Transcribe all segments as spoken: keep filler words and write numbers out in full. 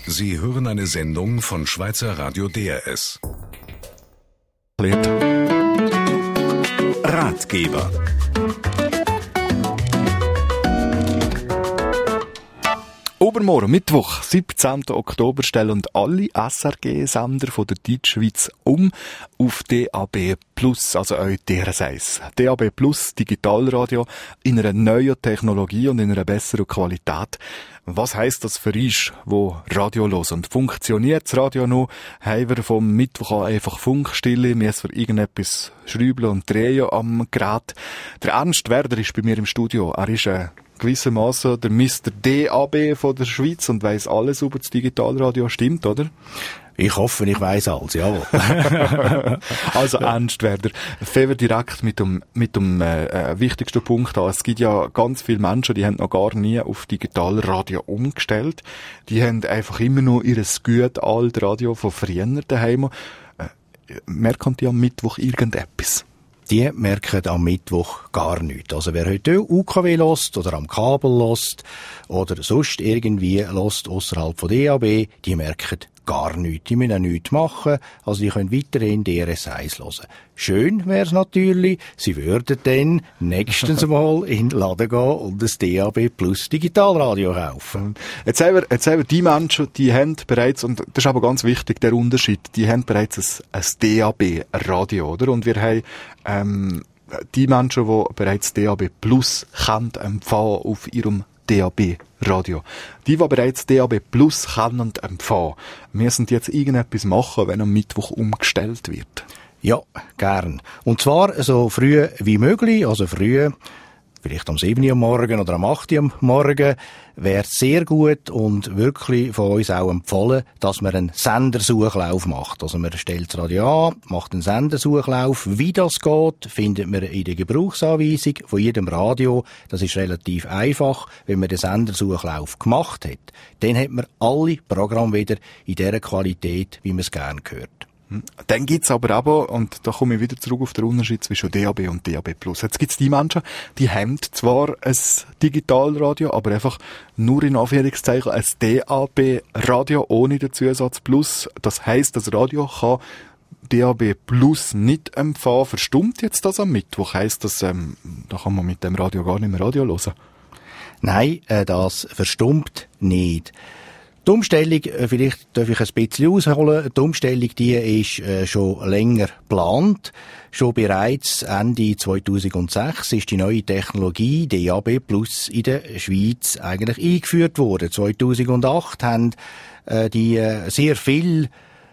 Sie hören eine Sendung von Schweizer Radio D R S. Ratgeber. Obermorgen, Mittwoch, siebzehnten Oktober, stellen alle S R G-Sender von der Deutschschweiz um auf D A B Plus, also auch D R S eins. D A B Plus, Digitalradio, in einer neuen Technologie und in einer besseren Qualität. Was heisst das für uns, wo Radio hören? Und funktioniert das Radio noch? Haben wir vom Mittwoch an einfach Funkstille, müssen wir irgendetwas schrauben und drehen am Gerät? Der Ernst Werder ist bei mir im Studio. Er ist äh, gewissermaßen der Mister D A B von der Schweiz und weiss alles über das Digitalradio. Stimmt, oder? Ich hoffe, ich weiss alles, jawohl. Also Ernst Werder, fangen wir direkt mit dem, mit dem äh, wichtigsten Punkt an. Es gibt ja ganz viele Menschen, die haben noch gar nie auf Digitalradio umgestellt. Die haben einfach immer noch ihr gutes altes Radio von früher daheim. Äh, merken die am Mittwoch irgendetwas? Die merken am Mittwoch gar nichts. Also wer heute U K W hört oder am Kabel hört oder sonst irgendwie hört ausserhalb von D A B, die merken gar nichts. Die müssen auch nichts machen. Also die können weiterhin D R S eins hören. Schön wäre es natürlich, sie würden dann nächstens mal in den Laden gehen und ein D A B Plus Digitalradio kaufen. Jetzt haben wir, jetzt haben wir die Menschen, die haben bereits, und das ist aber ganz wichtig, der Unterschied, die haben bereits ein, ein D A B Radio, oder? Und wir haben ähm, die Menschen, die bereits D A B Plus können empfangen auf ihrem D A B Radio. Die, die bereits D A B Plus können empfangen, müssen jetzt irgendetwas machen, wenn am Mittwoch umgestellt wird. Ja, gern. Und zwar so früh wie möglich, also früh, vielleicht um sieben Uhr am Morgen oder am acht Uhr am Morgen, wäre es sehr gut und wirklich von uns auch empfohlen, dass man einen Sendersuchlauf macht. Also man stellt das Radio an, macht einen Sendersuchlauf. Wie das geht, findet man in der Gebrauchsanweisung von jedem Radio. Das ist relativ einfach. Wenn man den Sendersuchlauf gemacht hat, dann hat man alle Programme wieder in dieser Qualität, wie man es gerne hört. Dann gibt's aber aber, und da komme ich wieder zurück auf den Unterschied zwischen D A B und D A B Plus. Jetzt gibt's die Menschen, die haben zwar ein Digitalradio, aber einfach nur in Anführungszeichen ein D A B-Radio ohne den Zusatz Plus. Das heisst, das Radio kann D A B Plus nicht empfangen. Verstummt jetzt das am Mittwoch? Heisst das, ähm, da kann man mit dem Radio gar nicht mehr Radio hören? Nein, äh, das verstummt nicht. Die Umstellung, vielleicht darf ich ein bisschen ausholen, die Umstellung, die ist äh, schon länger geplant. Schon bereits Ende zweitausendsechs ist die neue Technologie D A B Plus in der Schweiz eigentlich eingeführt worden. zweitausendacht haben äh, die äh, sehr viel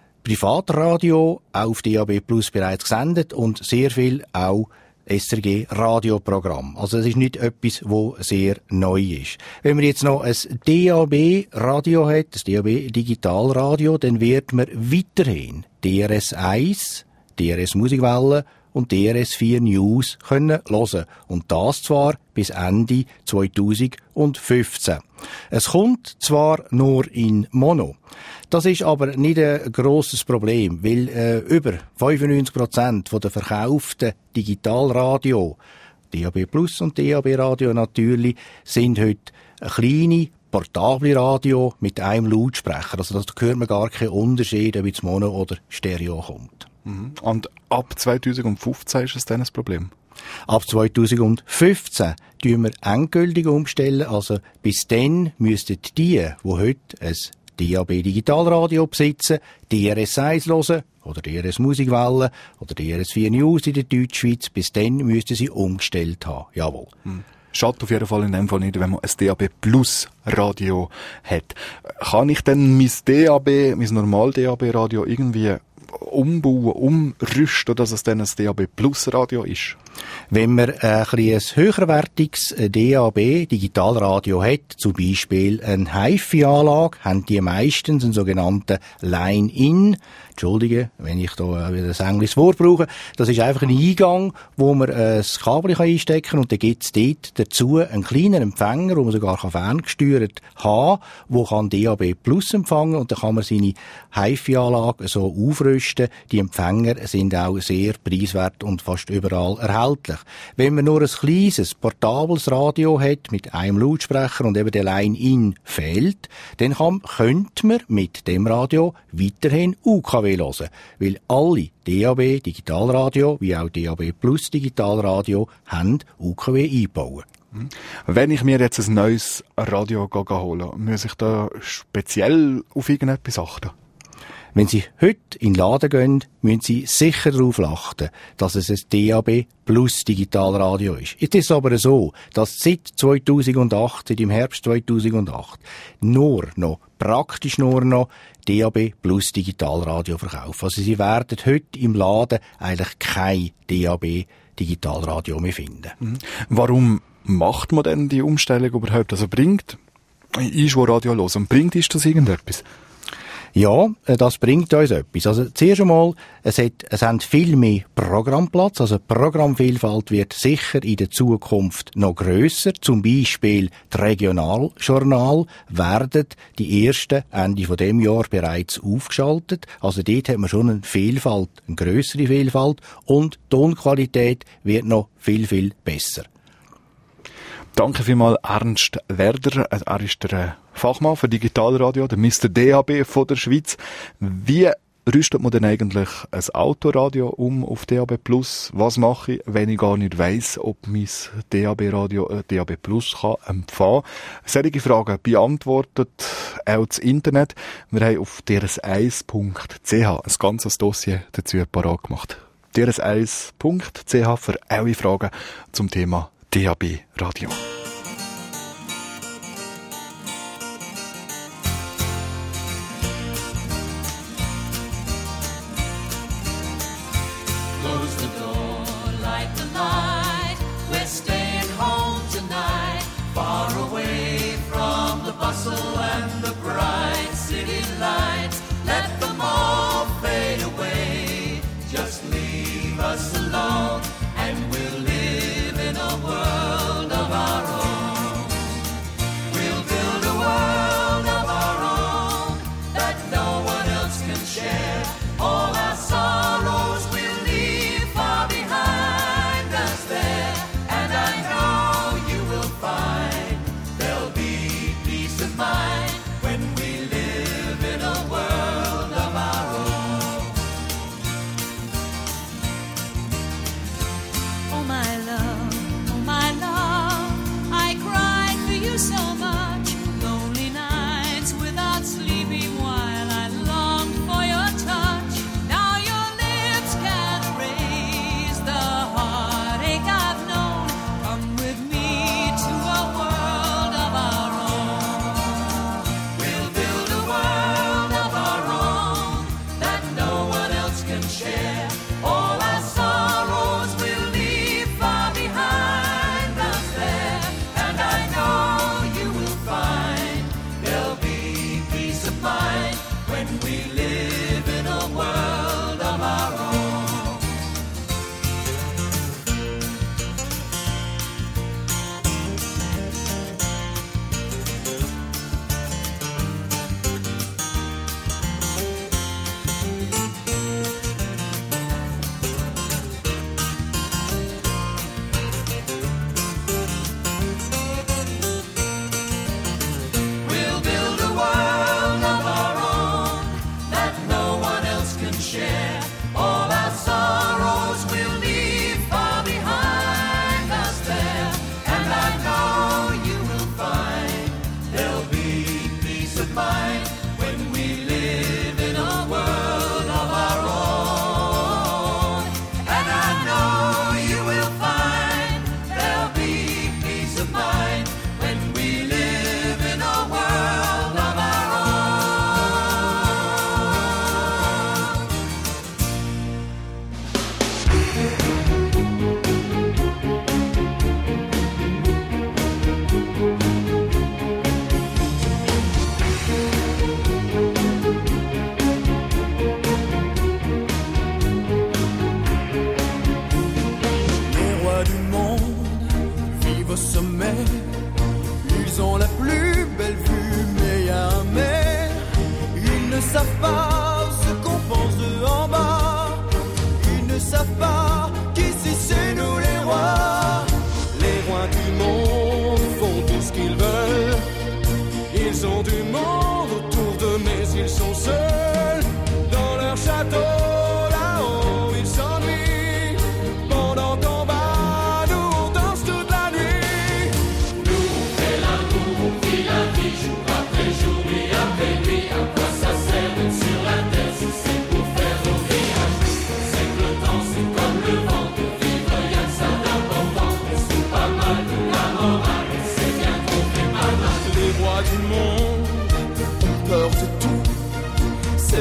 Privatradio auf D A B Plus bereits gesendet und sehr viel auch S R G-Radioprogramm. Also es ist nicht etwas, wo sehr neu ist. Wenn man jetzt noch ein D A B-Radio hat, das D A B-Digitalradio, dann wird man weiterhin D R S eins, D R S Musikwelle und D R S vier News können hören. Und das zwar bis Ende zweitausendfünfzehn. Es kommt zwar nur in Mono. Das ist aber nicht ein grosses Problem, weil äh, über fünfundneunzig Prozent der verkauften Digitalradio, D A B Plus und D A B Radio natürlich, sind heute kleine, portable Radio mit einem Lautsprecher. Also da hört man gar keinen Unterschied, ob jetzt Mono oder Stereo kommt. Und ab zweitausendfünfzehn ist es dann ein Problem? Ab zweitausendfünfzehn tun wir endgültig umstellen. Also bis dann müssten die, die heute ein D A B Digitalradio besitzen, D R S eins hören oder D R S Musikwelle oder D R S vier News in der Deutschschweiz, bis dann müssten sie umgestellt haben. Jawohl. Hm. Schadet auf jeden Fall in dem Fall nicht, wenn man ein D A B Plus Radio hat. Kann ich denn mein D A B, mein normal D A B Radio irgendwie umbauen, umrüsten, dass es dann ein D A B Plus Radio ist? Wenn man ein, ein höherwertiges D A B Digitalradio hat, zum Beispiel eine Hi-Fi-Anlage, haben die meistens einen sogenannten Line-In. Entschuldige, wenn ich da wieder ein englisches Wort brauche. Das ist einfach ein Eingang, wo man ein Kabel einstecken kann und dann gibt es dort dazu einen kleinen Empfänger, wo man sogar ferngesteuert haben kann, wo kann D A B Plus empfangen und dann kann man seine Hi-Fi-Anlage so aufrüsten. Die Empfänger sind auch sehr preiswert und fast überall erhältlich. selbstverständlich. Wenn man nur ein kleines, portables Radio hat, mit einem Lautsprecher und eben der Line-In fehlt, dann kann, könnte man mit dem Radio weiterhin U K W hören. Weil alle D A B Digitalradio, wie auch D A B Plus Digitalradio, haben U K W eingebaut. Wenn ich mir jetzt ein neues Radio hole, muss ich da speziell auf irgendetwas achten? Wenn Sie heute in den Laden gehen, müssen Sie sicher darauf achten, dass es ein D A B Plus Digitalradio ist. Es ist aber so, dass seit zweitausendacht, seit im Herbst zweitausendacht, nur noch, praktisch nur noch D A B Plus Digitalradio verkaufen. Also Sie werden heute im Laden eigentlich kein D A B Digitalradio mehr finden. Mhm. Warum macht man denn die Umstellung überhaupt? Also bringt, ich will Radio hören, und bringt ist das irgendetwas? Ja, das bringt uns etwas. Also zuerst einmal, es, hat, es haben viel mehr Programmplatz. Also die Programmvielfalt wird sicher in der Zukunft noch grösser. Zum Beispiel die Regionaljournal werden die ersten Ende von dem Jahr bereits aufgeschaltet. Also dort hat man schon eine Vielfalt, eine grössere Vielfalt, und die Tonqualität wird noch viel, viel besser. Danke vielmals, Ernst Werder. Er ist der Fachmann für Digitalradio, der Mister D A B von der Schweiz. Wie rüstet man denn eigentlich ein Autoradio um auf D A B Plus? Was mache ich, wenn ich gar nicht weiss, ob mein D A B-Radio äh, D A B Plus kann empfangen? Solche Fragen beantwortet auch das Internet. Wir haben auf d r s eins punkt c h ein ganzes Dossier dazu parat gemacht. d r s eins punkt c h für alle Fragen zum Thema D A B-Radio. Close the door, light the light. We're staying home tonight, far away from the bustle and the bright city lights. Let them all fade away. Just leave us alone, and we'll live in a world of our own. We'll build a world of our own that no one else can share. All our sorrows we'll leave far behind us there. And I know you will find there'll be peace of mind when we live in a world of our own. Oh my love, oh my love, I cried for you so much. Lonely nights without sleeping while I longed for your touch. Now your lips can erase the heartache I've known. Come with me to a world of our own. We'll build a world of our own that no one else can share. All our sorrows we'll leave far behind us there. And I know you will find there'll be peace of mind when we live in a world of our own. We'll build a world of our own that no one else can share. All our sorrows we'll leave far behind us there. And I know you will find there'll be peace of mind when we live in a world of our own. And I know you will find there'll be peace of mind when we live in a world of our own. Les rois du monde vivent au sommet. Ils ont la plus belle vue, mais y a un mais. Ils ne savent pas ce qu'on pense d'eux en bas. Ils ne savent pas qu'ici c'est nous les rois.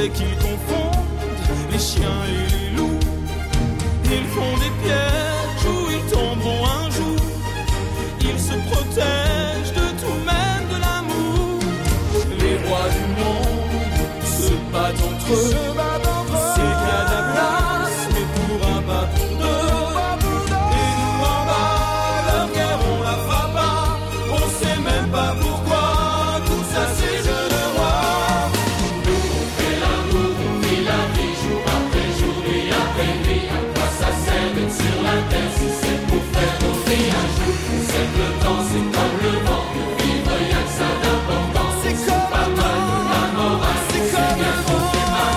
faudrait qu'ils confondent les chiens et les loups. Ils font des pièges où ils tomberont un jour. Ils se protègent de tout, même de l'amour. Les rois du monde se battent entre eux. C'est qu'il y a de la place, mais pour un pas pour deux. Et nous en bas, leur guerre on la fera pas. On sait même pas pourquoi. Tout ça c'est jeu de roi. Nous on fait l'amour, on vit la vie jour après jour, nuit après nuit. À quoi ça sert d'être sur la terre si c'est pour faire nos vies un jour. On sait que le temps c'est comme le vent, de vivre y'a que ça d'important. C'est comme pas mal de la morale, c'est comme bien qu'on fait mal.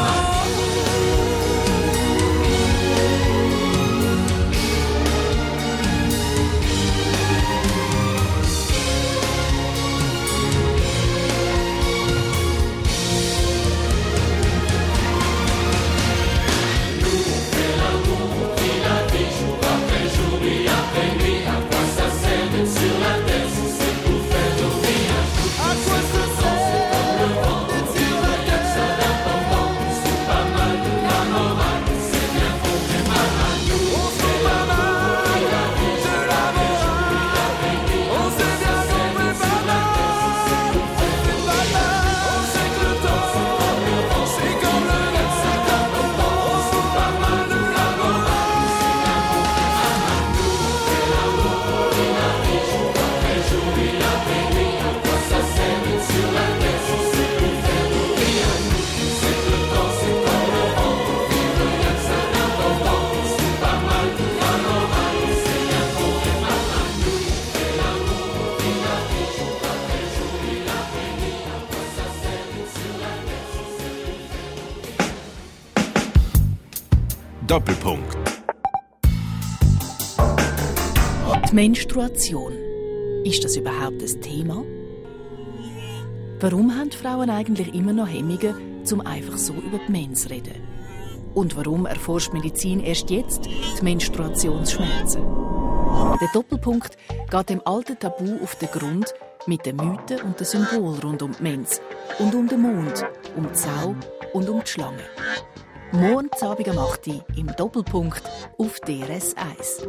Doppelpunkt. Die Menstruation. Ist das überhaupt ein Thema? Warum haben Frauen eigentlich immer noch Hemmungen, um einfach so über die Mens zu reden? Und warum erforscht Medizin erst jetzt die Menstruationsschmerzen? Der Doppelpunkt geht dem alten Tabu auf den Grund mit den Mythen und den Symbolen rund um die Mens und um den Mond, um die Sau und um die Schlange. Morgen Abend am acht Uhr im Doppelpunkt auf D R S eins.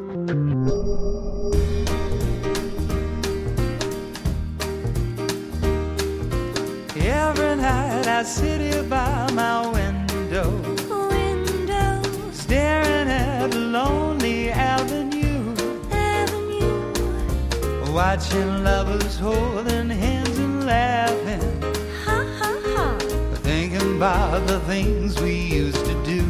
Every night I sit here by my window, Window, staring at a lonely avenue, avenue, watching lovers holding hands and laughing, ha ha ha. thinking about the things we used to do,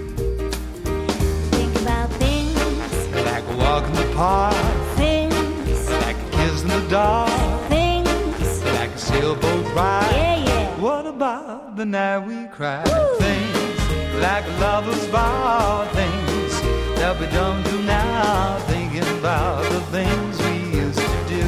Think about things, like a walk in the park, things, like a kiss in the dark, things. like a sailboat ride. Yeah, yeah. What about the night we cried? Things like lovers vow, things that we don't do now. Thinking about the things we used to do.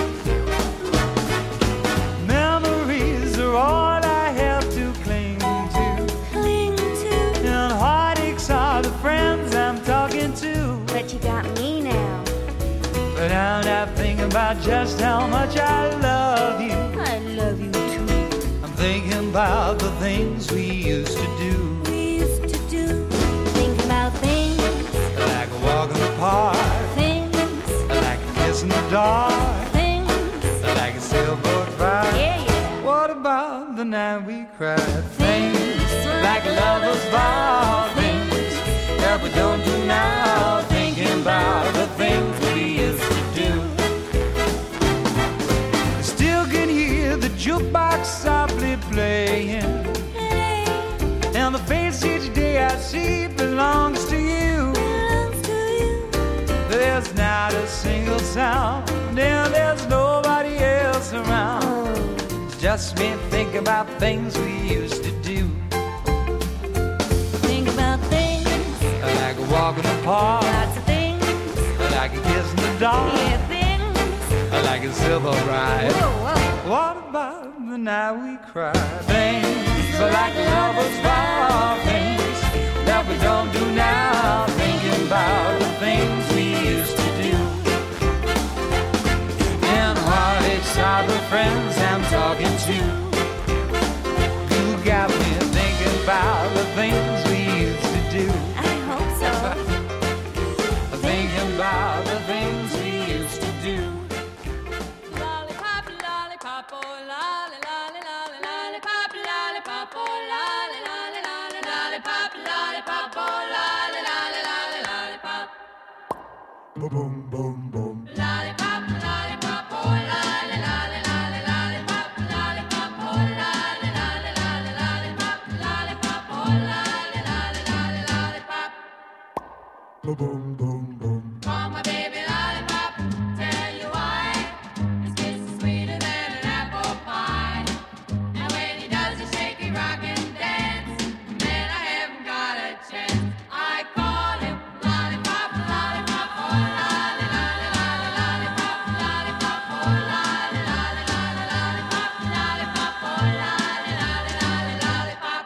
Memories are all I have to cling to, Cling to, and heartaches are the friends I'm talking to. but you got me now. But I'm not thinking about just how much I love you. I love you too. I'm thinking about the things we used to do, We used to do. Think about things, like a walk in the park, things, like a kiss in the dark, things. like a sailboat ride. Yeah, yeah. What about the night we cried? Things like lovers vow, things that we don't do now. Thinking about the things we used to do. I still can hear the jukebox softly playing, and the face each day I see belongs to you. Belongs to you. There's not a single sound, and there's nobody else around. It's just me thinking about things we used to do, Think about things, like a walk in the park, lots of things. like a kiss in the dark, Yeah, things. like a silver ride. Whoa, whoa. What about the night we cried? Things like lovers vow, things that we don't do now. Thinking about the things we used to do, and heartaches are the friends I'm talking to. You got me thinking about things we used to do. I hope so. Thinking about the things we used to do. Lollipop, lollipop, oh lolly, lolly, lolly, lollipop, lollipop, oh lolly, lolly, lolly, lollipop, lollipop, oh lolly, lolly, lolly, lollipop. Boom, boom, boom, boom. Lollipop, lollipop, oh lolly, lolly, lolly, lollipop, lollipop, oh lolly, lolly, lolly, lollipop, lollipop, oh lolly, lolly, lolly, lollipop. Boom, boom, boom, boom. Call my baby lollipop, tell you why. His kiss is sweeter than an apple pie. And when he does a shaky rock and dance, man, I haven't got a chance. I call him lollipop, lollipop, oh lolly, lolly, lolly, lollipop, lollipop, oh lolly, lolly, lolly, lollipop, lollipop, oh lolly, lolly, lolly, lollipop.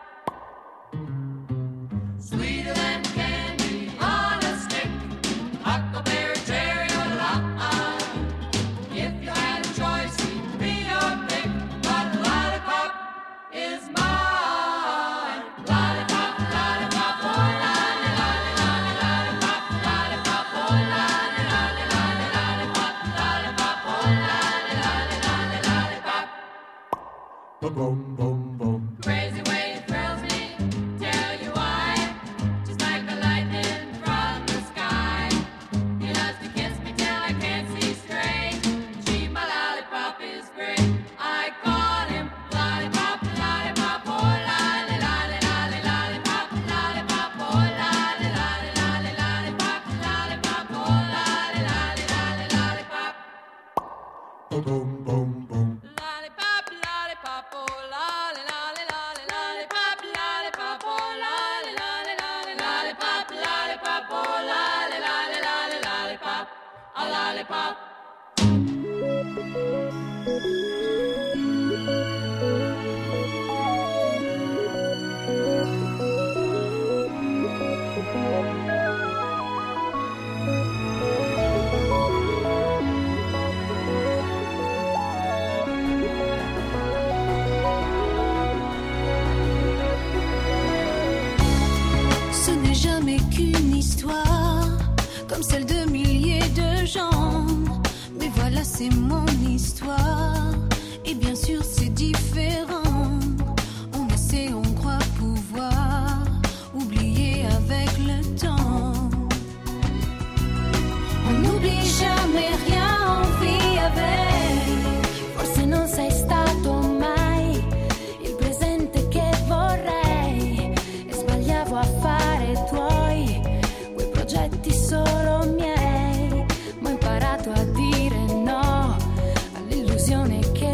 Sweeter than candy on a stick, huckleberry, cherry, or lolly. If you had a choice, he'd be your pick, but lollipop is mine. Lollipop, lollipop, oh lolly, lolly, lolly, lollipop, lollipop, oh lolly, lolly, lolly, lollipop, lollipop, oh lolly, lolly, lolly, lollipop. Boom, boom, boom, boom. Crazy way it thrills me, tell you why. Just like the lightning from the sky. He loves to kiss me till I can't see straight. Gee, my lollipop is great. I call him lollipop, lollipop, oh lolly, lolly, lolly, lollipop, lollipop, oh lolly, lolly, lolly, lollipop, lollipop, oh lolly, lolly, lolly, lollipop. Boom, boom, boom, boom. Lollipop, lollipop, oh lolly, lolly, lolly, lollipop, lollipop, oh lolly, lolly, lolly, lollipop, lollipop, oh lolly, lolly, lolly, lollipop, a lollipop. Ce n'est jamais qu'une histoire, comme celle de milliers de gens. Mais voilà, c'est mon histoire. Et bien sûr, c'est différent. On essaie, on croit pouvoir oublier avec le temps. On n'oublie jamais rien, on vit avec. Forse non sei stato mai il presente che vorrei. E sbagliavo a fare tuoi quei progetti solo miei. Ma ho imparato a dire no all'illusione che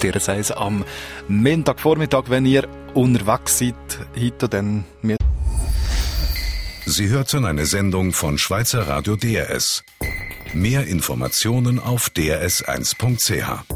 D R S eins am Montagvormittag, wenn ihr unterwegs seid. Heute dann mit. Sie hörten eine Sendung von Schweizer Radio D R S. Mehr Informationen auf d r s eins punkt c h.